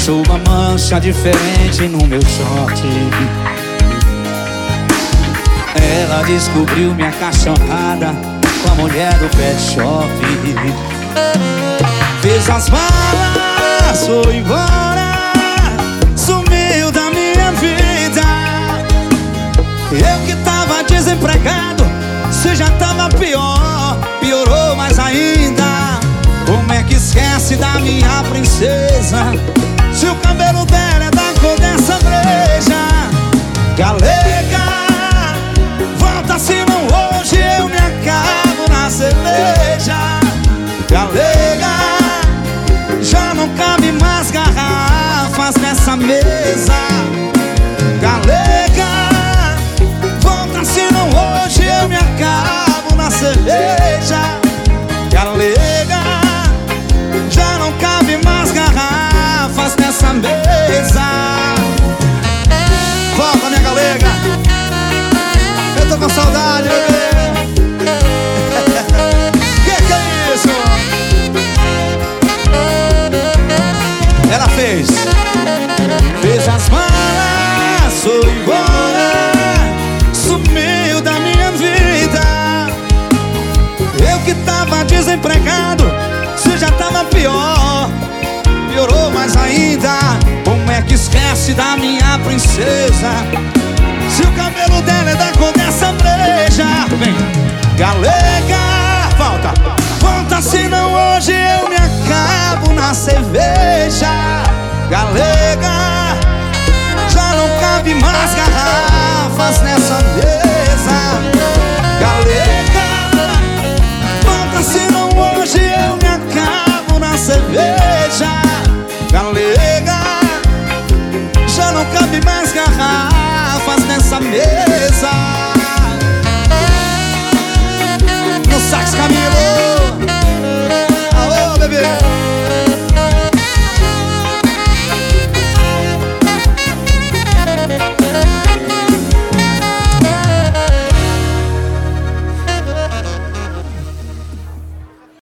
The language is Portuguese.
Deixou uma mancha diferente no meu short. Ela descobriu minha cachorrada com a mulher do pet shop. Fez as malas, foi embora, sumiu da minha vida. Eu que tava desempregado, se já tava pior, piorou mais ainda. Como é que esquece da minha princesa, se o cabelo dela é da cor dessa breja? Galega, volta senão hoje eu me acabo na cerveja. Galega, já não cabe mais garrafas nessa mesa. Galega, volta senão hoje eu me acabo na cerveja. Galega, já não cabe mais garrafas nessa mesa. Volta, minha galega, eu tô com saudade, bebê. Que é isso? Ela fez as malas, foi embora, sumiu da minha vida. Eu que tava desempregado, se já tava pior, piorou mais ainda. Como é que esquece da minha princesa, se o cabelo dela é da cor dessa breja? Vem, galega, volta, volta senão hoje eu me acabo na cerveja. Galega, já não cabe mais garrafas nessa mesa.